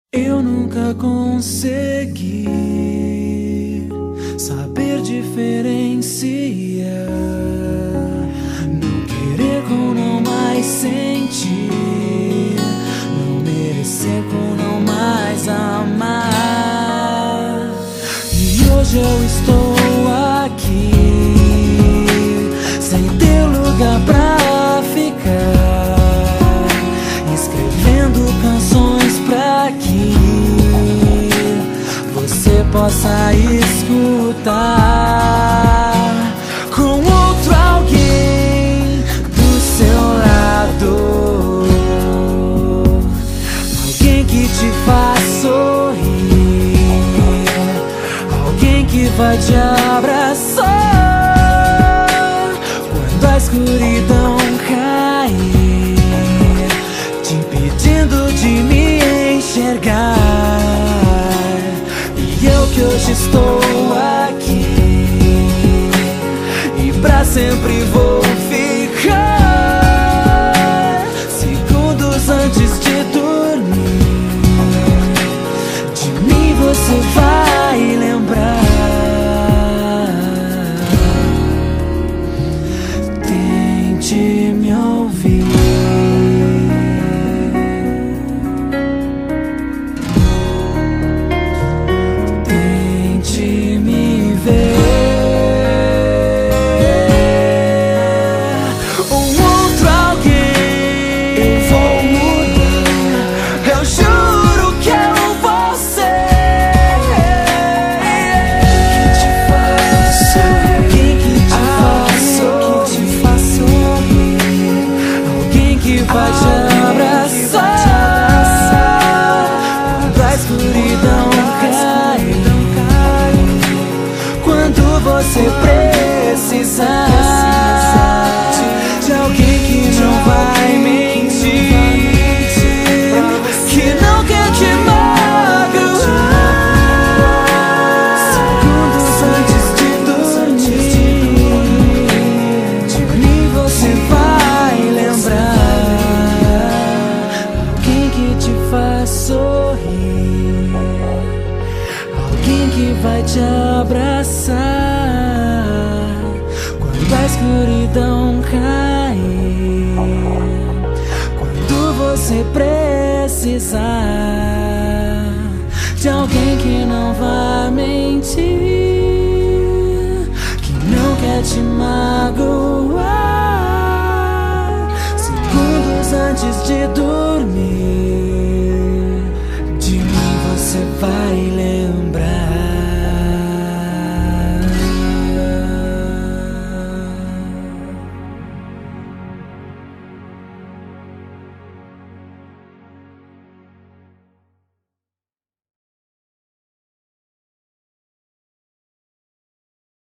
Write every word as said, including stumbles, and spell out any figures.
Eu nunca consegui saber diferenciar, não querer com não mais sentir, não merecer com não mais amar. E hoje eu estou aqui sem ter lugar pra ficar, escrevendo canções pra que você possa escutar com outro alguém do seu lado, alguém que te faz sorrir, alguém que vai te abraçar quando a escuridão cair, te impedindo de me enxergar. E eu que hoje estou aqui e pra sempre vou ficar, segundos antes de dormir, de mim você vai lembrar. Tente me ouvir, vai te abraçar quando a escuridão cair, quando você precisar de alguém que não vai mentir, que não quer te magoar, segundos antes de dormir, de mim você vai lembrar. Faz sorrir, alguém que vai te abraçar quando a escuridão cair, quando você precisar de alguém que não vai mentir, que não quer te magoar, segundos antes de dormir,